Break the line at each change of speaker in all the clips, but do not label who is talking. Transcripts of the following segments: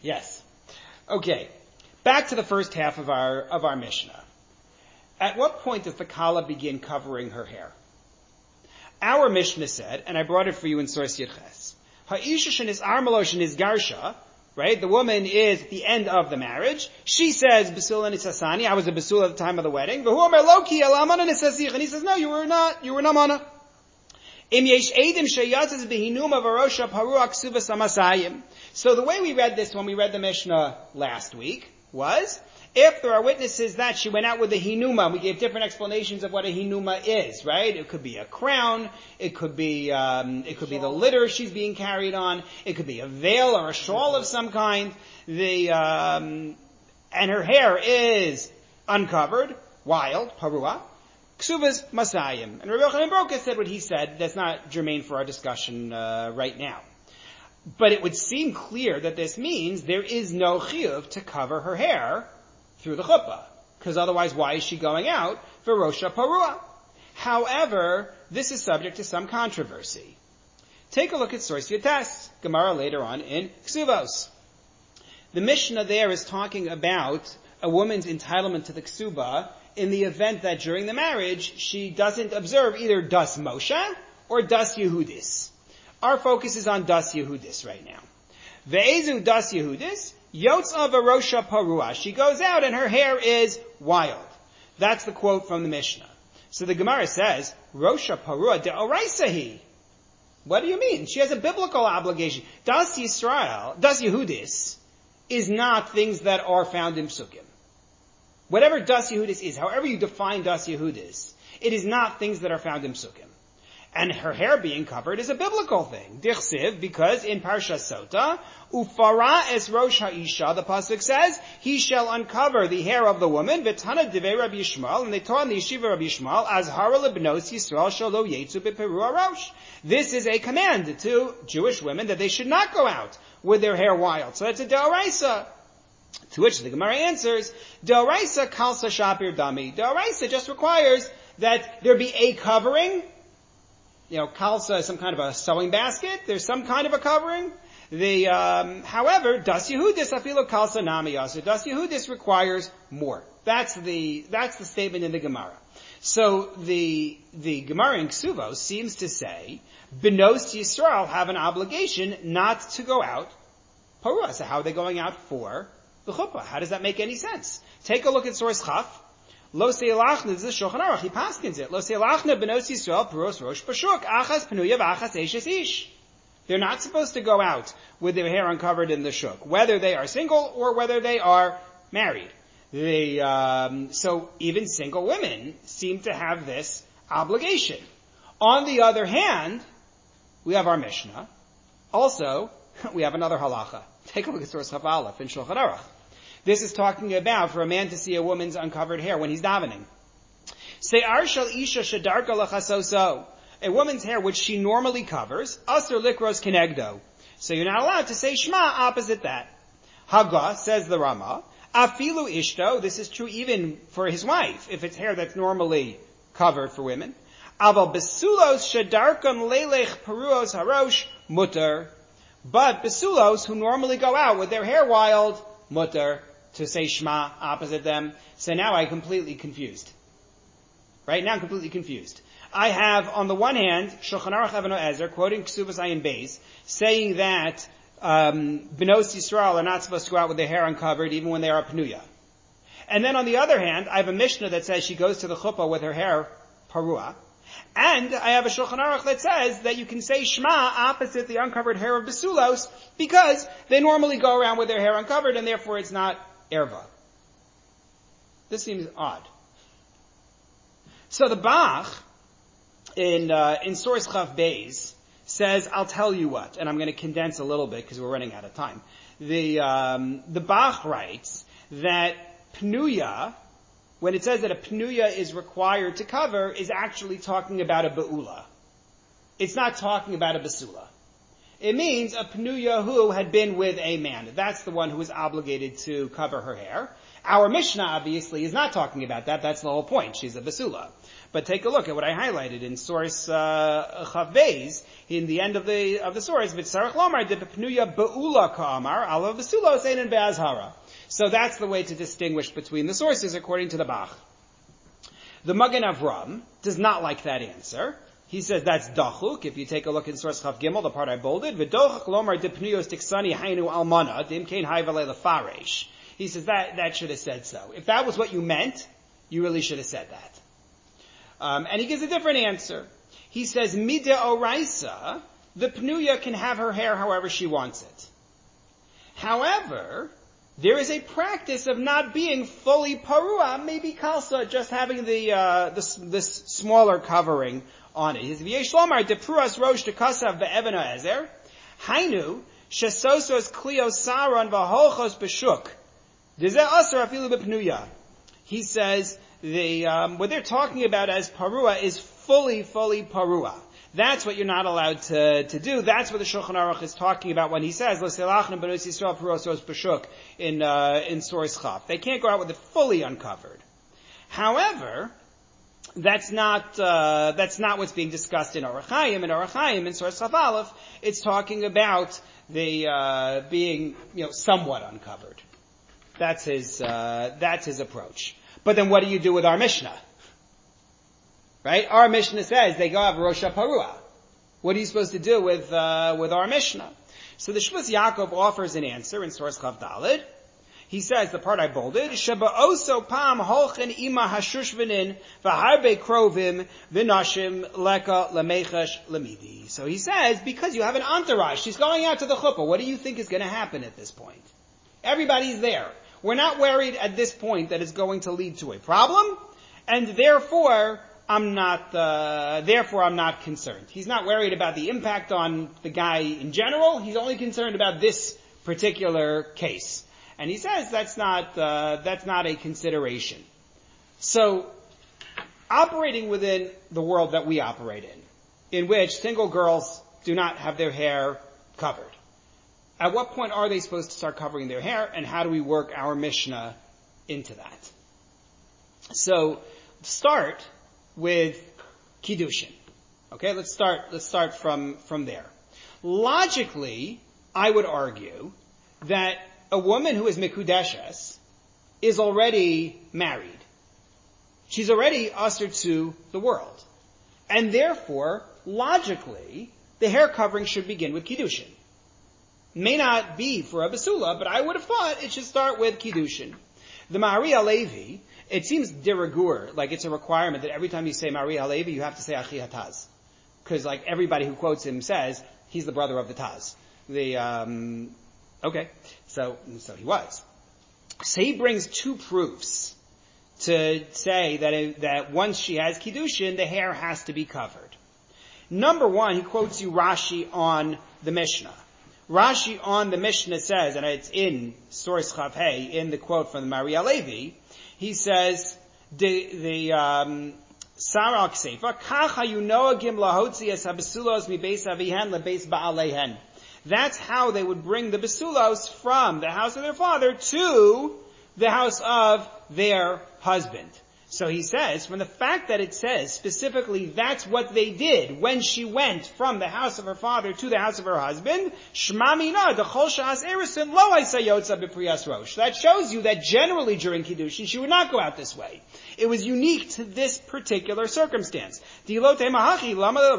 Yes. Okay. Back to the first half of our Mishnah. At what point does the Kala begin covering her hair? Our Mishnah said, and I brought it for you in Source Yirches, Ha'isha shenis armalo shenis garsha, right? The woman is at the end of the marriage. She says, Basula nisasani, I was a Basula at the time of the wedding. V'hu omer loki alamana nisasich. And he says, no, you were not. You were namana. Im yesh edim sheyatzes behinuma varosha parua ksuvas amasayim. So the way we read this when we read the Mishnah last week was, if there are witnesses that she went out with a hinuma, we gave different explanations of what a hinuma is, right? It could be a crown, it could be the litter she's being carried on, it could be a veil or a shawl of some kind. And her hair is uncovered, wild, parua, ksuvas masayim. And Rabbi Yochanan Broka said what he said. That's not germane for our discussion right now. But it would seem clear that this means there is no chiyuv to cover her hair through the chuppah. Because otherwise, why is she going out for Rosha Parua? However, this is subject to some controversy. Take a look at Source Yates, Gemara later on in Ksubos. The Mishnah there is talking about a woman's entitlement to the Ksuba in the event that during the marriage she doesn't observe either Das Moshe or Das Yehudis. Our focus is on Das Yehudis right now. Ve'ezu Das Yehudis, Yotza Varosha Parua. She goes out and her hair is wild. That's the quote from the Mishnah. So the Gemara says, Rosha Parua de'oraisahi. What do you mean? She has a biblical obligation. Das Yisrael, Das Yehudis, is not things that are found in Psukim. Whatever Das Yehudis is, however you define Das Yehudis, it is not things that are found in Psukim. And her hair being covered is a biblical thing. Dichsiv, because in Parsha Sota, Ufara es Rosh Ha'isha, the pasuk says, he shall uncover the hair of the woman, V'tana devei Rabbi Yishmael, and they taught in the yeshiva Rabbi Yishmael, as hara lebnos Yisrael shalo yetzu beperu arosh. This is a command to Jewish women that they should not go out with their hair wild. So that's a deoraisa. To which the Gemara answers, deoraisa kalsa shapir dami. Deoraisa just requires that there be a covering. Kalsa is some kind of a sewing basket. There's some kind of a covering. However, Das Yehudis afilo kalsa nami yasu. Das Yehudis requires more. That's the statement in the Gemara. So the Gemara in Ksuvos seems to say, Benos Yisrael have an obligation not to go out parua. So how are they going out for the chuppah? How does that make any sense? Take a look at source Chaf. Lo seilachna, this is Shulchan Aruch, he paskins it. Lo seilachna benos Yisrael peros rosh pashuk, achas penuya v'achas eshes ish. They're not supposed to go out with their hair uncovered in the shuk, whether they are single or whether they are married. So even single women seem to have this obligation. On the other hand, we have our Mishnah. Also, we have another halacha. Take a look at source Chaf Aleph in Shulchan Aruch. This is talking about for a man to see a woman's uncovered hair when he's davening. Se'ar shel isha shedarka lechasoso. A woman's hair which she normally covers, asur likros kenegdo. So you're not allowed to say shema opposite that. Haga, says the Rama, afilu ishto, this is true even for his wife, if it's hair that's normally covered for women. Aval besulos shedarkan lelech peruos harosh mutter. But besulos, who normally go out with their hair wild, mutter, to say shema opposite them. So now I'm completely confused. Right now I'm completely confused. I have, on the one hand, Shulchan Aruch Evano Ezer, quoting Ksubas Ayin Beis, saying that Benos Yisrael are not supposed to go out with their hair uncovered even when they are Pnuya. And then on the other hand, I have a Mishnah that says she goes to the chuppah with her hair parua. And I have a Shulchan Aruch that says that you can say Shema opposite the uncovered hair of Besulos because they normally go around with their hair uncovered and therefore it's not erva. This seems odd. So the Bach in Source Chaf Beis says, I'll tell you what, and I'm going to condense a little bit because we're running out of time. The Bach writes that Pnuya, when it says that a Pnuya is required to cover, is actually talking about a Be'ula. It's not talking about a Basula. It means a Pnuya who had been with a man. That's the one who is obligated to cover her hair. Our Mishnah, obviously, is not talking about that. That's the whole point. She's a Basula. But take a look at what I highlighted in source Chav Beis, in the end of the source, V'tzarech lomar de pnuya be'ula ka'amar, ala v'sulos einen be'azhara. So that's the way to distinguish between the sources according to the Bach. The Magen Avram does not like that answer. He says that's dachuk. If you take a look in source Chav Gimel, the part I bolded, v'dochach lomar de pnuyos tiksani hainu almana, dimkein hayvale lefaresh. He says that should have said so. If that was what you meant, you really should have said that. And he gives a different answer. He says, Mida Oraisa, the Pnuya can have her hair however she wants it. However, there is a practice of not being fully parua, maybe kalsa, just having this smaller covering on it. He says, V'yesh lomar de pruas rosh de kasav be'evena ezer, hainu, shesosos klio saron v'holchos b'shuk, dezeh asar afilu b'pnuya. He says, what they're talking about as parua is fully parua. That's what you're not allowed to do. That's what the Shulchan Aruch is talking about when he says, L'selachnu b'nos Yisrael paruos b'shuk in source Chav. They can't go out with it fully uncovered. However, that's not what's being discussed in Orach Chaim. In Orach Chaim, in source Chav Aleph, it's talking about the being, somewhat uncovered. That's his approach. But then what do you do with our Mishnah? Right? Our Mishnah says they go have Rosh Parua. What are you supposed to do with our Mishnah? So the Shvus Yaakov offers an answer in source Chav Daled. He says, the part I bolded, Sheba oso pam holchen ima hashushvanin v'harbe krovim v'nashim leka lemechash lemidi. So he says, because you have an entourage, she's going out to the chuppah, what do you think is going to happen at this point? Everybody's there. We're not worried at this point that it's going to lead to a problem, and therefore I'm not concerned. He's not worried about the impact on the guy in general. He's only concerned about this particular case. And he says that's not a consideration. So, operating within the world that we operate in which single girls do not have their hair covered, at what point are they supposed to start covering their hair, and how do we work our Mishnah into that? So, start with Kiddushin. Okay, let's start from there. Logically, I would argue that a woman who is Mikudeshes is already married. She's already ushered to the world. And therefore, logically, the hair covering should begin with Kiddushin. May not be for a basula, but I would have thought it should start with Kiddushin. The Ma'ari HaLevi, it seems de rigueur, like it's a requirement that every time you say Ma'ari HaLevi, you have to say Achi HaTaz. Because like everybody who quotes him says, he's the brother of the Taz. Okay, so he was. So he brings two proofs to say that once she has Kiddushin, the hair has to be covered. Number one, he quotes you Rashi on the Mishnah. Rashi on the Mishnah says, and it's in source Chav Hey, in the quote from the Ma'ari HaLevi, he says, the Saral Kseifa, Kach hayu noagim lahotzi es habasulos mi beis avihen lebeis ba'alehen. That's how they would bring the basulos from the house of their father to the house of their husband. So he says, from the fact that it says specifically that's what they did when she went from the house of her father to the house of her husband, Shmamina, the Chol Shas Erisin, Lo Aisa Yotza B'Priyas Rosh. That shows you that generally during Kiddushin, she would not go out this way. It was unique to this particular circumstance. And otherwise, why did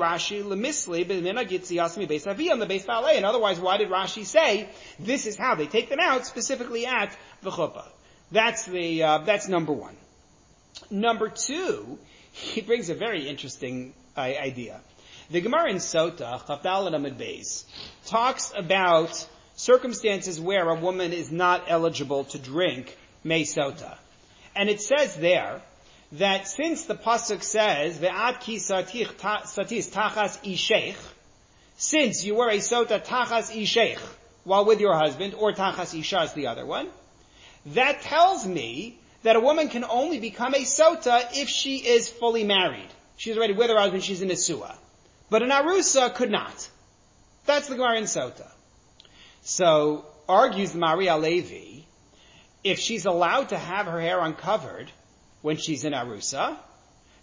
Rashi say, this is how they take them out, specifically at the chuppah? That's number one. Number two, he brings a very interesting idea. The Gemara in Sota, Chaf Daled Amud Beis, talks about circumstances where a woman is not eligible to drink Mei Sota. And it says there that since the pasuk says, Ve'at ki satis tachas isheich, since you were a Sota tachas isheich, while with your husband, or tachas isha is the other one, that tells me that a woman can only become a sota if she is fully married. She's already with her husband, she's in a suah. But an arusa could not. That's the Gemara in Sota. So, argues the Ma'ari HaLevi, if she's allowed to have her hair uncovered when she's in arusa,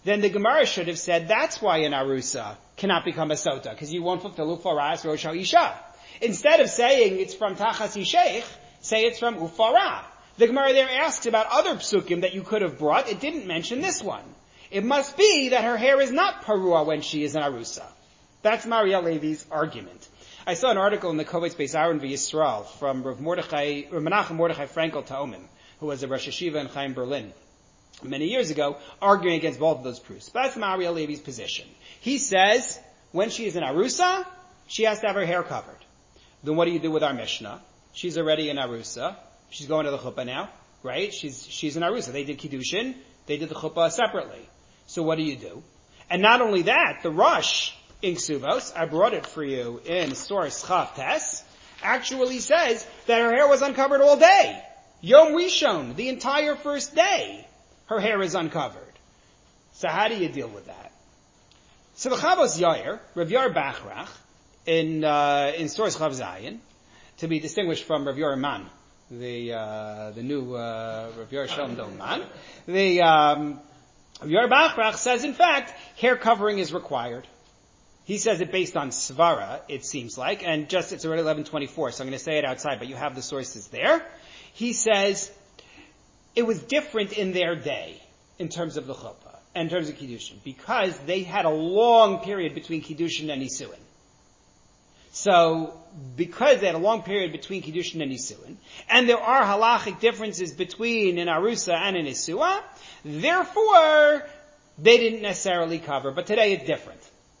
then the Gemara should have said that's why an arusa cannot become a sota, because you won't fulfill ufaras rosh ha'isha. Instead of saying it's from tachas yisheich, say it's from ufara. The Gemara there asks about other psukim that you could have brought. It didn't mention this one. It must be that her hair is not parua when she is an arusa. That's Maria Levi's argument. I saw an article in the Kovetz Beis Aaron v'Yisrael from Rav Menachem Mordechai Frankel Taomin, who was a Rosh Hashiva in Chaim, Berlin, many years ago, arguing against both of those proofs. But that's Maria Levi's position. He says, when she is an arusa, she has to have her hair covered. Then what do you do with our Mishnah? She's already an arusa. She's going to the chuppah now, right? She's an arusa. They did kiddushin. They did the chuppah separately. So what do you do? And not only that, the Rosh in Ksuvos, I brought it for you in source Chav Tes, actually says that her hair was uncovered all day. Yom Rishon, the entire first day, her hair is uncovered. So how do you deal with that? So the Chavos Yair, Rav Yair Bachrach, in source Chav Zayin, to be distinguished from Rav Yair Man, the new Rav Yair Shalom Dom Man, Rav Yair Bachrach says, in fact, hair covering is required. He says it based on Svara, it seems like, and just it's already 11:24, so I'm going to say it outside, but you have the sources there. He says it was different in their day in terms of the chuppah, in terms of kiddushin, because they had a long period between kiddushin and nisuin. So, because they had a long period between kiddushin and nisuin, and there are halachic differences between an arusa and an nisua, therefore they didn't necessarily cover. But today it's different.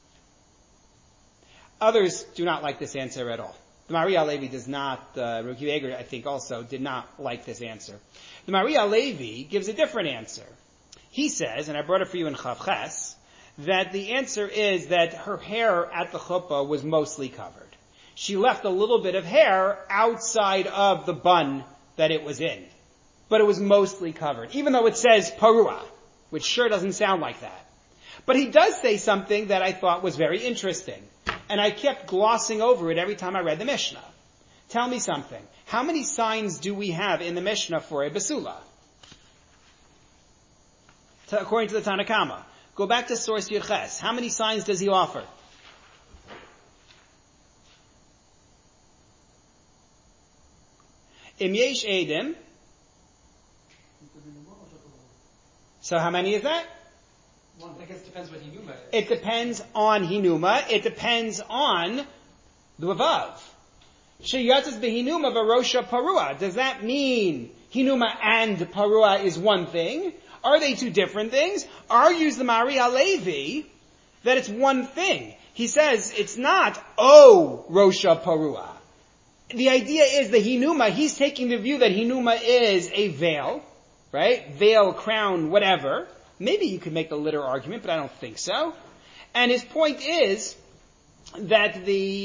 Others do not like this answer at all. The Maria Levi does not, Ruki Eger, I think, also did not like this answer. The Maria Levi gives a different answer. He says, and I brought it for you in Chav Ches, that the answer is that her hair at the chuppah was mostly covered. She left a little bit of hair outside of the bun that it was in. But it was mostly covered, even though it says parua, which sure doesn't sound like that. But he does say something that I thought was very interesting. And I kept glossing over it every time I read the Mishnah. Tell me something. How many signs do we have in the Mishnah for a basula? According to the Tanna Kama. Go back to source Yud Ches. How many signs does he offer? Im yesh edim. So how many is that?
Well, I guess it depends what hinuma is.
It depends on hinuma. It depends on the vav. Sheyatzes behinuma v'rosha parua. Does that mean hinuma and parua is one thing? Are they two different things? Argues the Maria Levi that it's one thing. He says it's not rosha parua. The idea is the hinuma. He's taking the view that hinuma is a veil, right? Veil, crown, whatever. Maybe you could make the litter argument, but I don't think so. And his point is that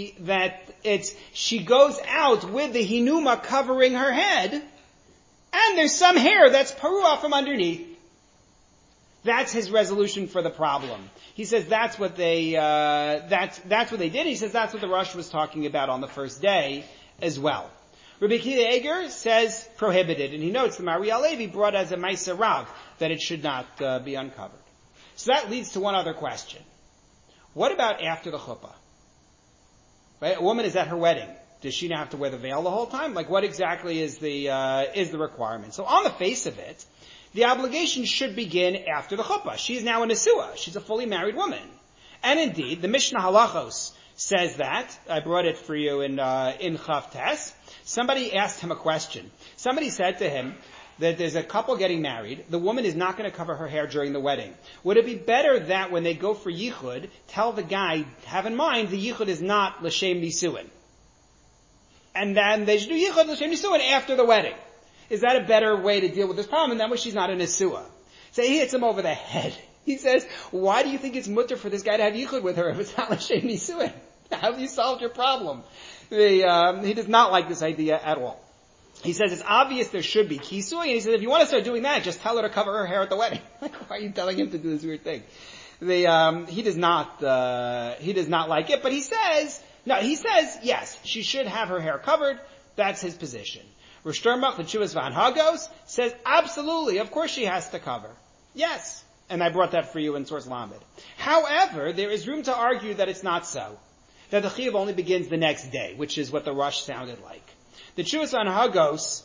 she goes out with the hinuma covering her head, and there's some hair that's parua from underneath. That's his resolution for the problem. He says that's what they did. He says that's what the Rosh was talking about on the first day as well. Rabbi Akiva Eger says prohibited, and he notes the Maria Levi brought as a Maisa Rav that it should not be uncovered. So that leads to one other question. What about after the chuppah? Right? A woman is at her wedding. Does she now have to wear the veil the whole time? Like what exactly is the requirement? So on the face of it, the obligation should begin after the chuppah. She is now a nesua. She's a fully married woman. And indeed, the Mishnah Halachos says that. I brought it for you in Chav Tes. Somebody asked him a question. Somebody said to him that there's a couple getting married. The woman is not going to cover her hair during the wedding. Would it be better that when they go for yichud, tell the guy, have in mind the yichud is not l'shem nisuin, and then they should do yichud l'shem nisuin after the wedding? Is that a better way to deal with this problem? And that way she's not a nesua. So he hits him over the head. He says, why do you think it's mutter for this guy to have yichud with her if it's not l'shem nisuin? How have you solved your problem? He does not like this idea at all. He says it's obvious there should be kisui, and he says if you want to start doing that, just tell her to cover her hair at the wedding. Like, why are you telling him to do this weird thing? He does not like it, but he says yes, she should have her hair covered. That's his position. Rosh Sternbach, the Chuvas Van Hagos, says absolutely, of course she has to cover. Yes. And I brought that for you in source Lamed. However, there is room to argue that it's not so. That the Chiyuv only begins the next day, which is what the Rush sounded like. The Tshuvas on Hagos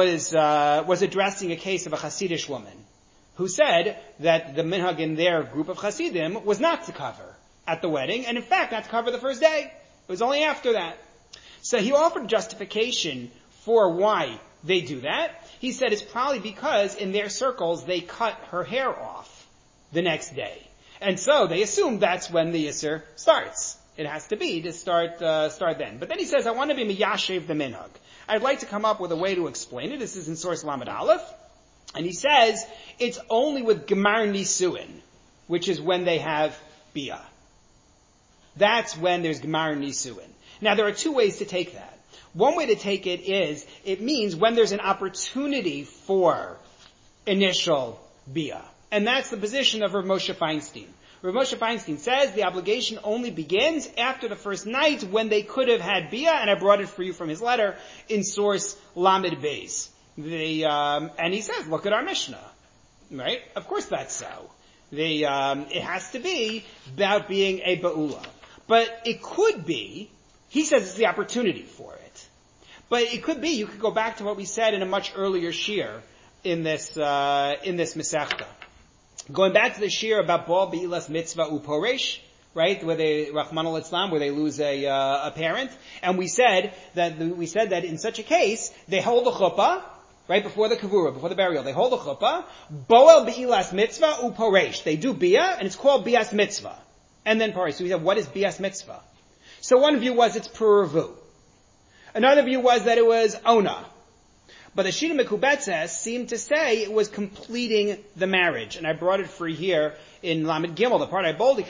was addressing a case of a Hasidish woman who said that the minhag in their group of Hasidim was not to cover at the wedding, and in fact not to cover the first day. It was only after that. So he offered justification for why they do that. He said it's probably because in their circles they cut her hair off the next day. And so they assume that's when the Yisr starts. It has to be to start then. But then he says, I want to be miyashev the minhag. I'd like to come up with a way to explain it. This is in source Lamed Aleph. And he says, it's only with Gemar Nisuin, which is when they have Bia. That's when there's Gemar Nisuin. Now there are two ways to take that. One way to take it is, it means when there's an opportunity for initial Bia. And that's the position of Rav Moshe Feinstein. Rav Moshe Feinstein says the obligation only begins after the first night when they could have had Bia, and I brought it for you from his letter in source Lamed Beis. And he says, look at our Mishnah. Right? Of course that's so. It has to be about being a Ba'ula. But it could be, he says it's the opportunity for it. But it could be, you could go back to what we said in a much earlier shir in this Masechta. Going back to the shir about Baal Be'ilas Mitzvah Uporesh, right, where they, Rahman al-Islam, where they lose a parent, and we said that in such a case, they hold the chuppah, right, before the kavura, before the burial, they hold the chuppah, Boel Be'ilas Mitzvah Uporesh. They do Bia, and it's called Bias Mitzvah. And then Poresh. So we said, what is Bias Mitzvah? So one view was it's Puravu. Another view was that it was Ona. But the Shita Mekubetzes seemed to say it was completing the marriage. And I brought it for here in Lamed Gimel, the part I bolded.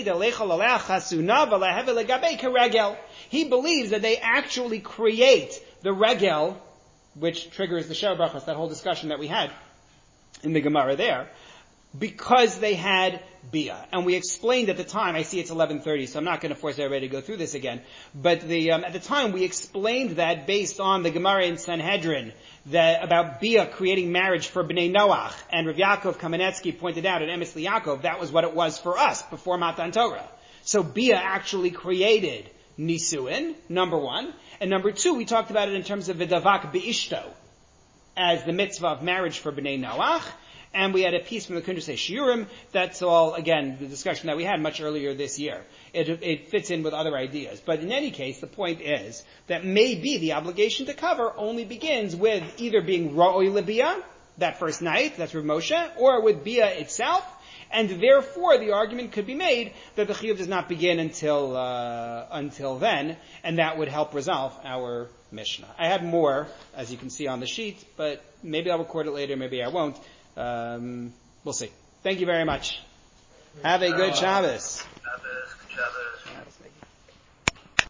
He believes that they actually create the regel, which triggers the Sheva Brachos, that whole discussion that we had in the Gemara there, because they had Bia. And we explained at the time, I see it's 11:30, so I'm not going to force everybody to go through this again, but at the time we explained that based on the Gemara in Sanhedrin, that about Bia creating marriage for Bnei Noach, and Rav Yaakov Kamenetsky pointed out at Emes Yaakov, that was what it was for us before Matan Torah. So Bia actually created Nisuin, number one, and number two, we talked about it in terms of V'davak Be'ishto, as the mitzvah of marriage for Bnei Noach, and we had a piece from the Kundra Shiurim. That's all, again, the discussion that we had much earlier this year. It fits in with other ideas. But in any case, the point is that maybe the obligation to cover only begins with either being Ra'oi L'Bia, that first night, that's Rav Moshe, or with Bia itself, and therefore the argument could be made that the Chiyuv does not begin until then, and that would help resolve our Mishnah. I have more, as you can see on the sheet, but maybe I'll record it later, maybe I won't. We'll see. Thank you very much. Have a good Shabbos.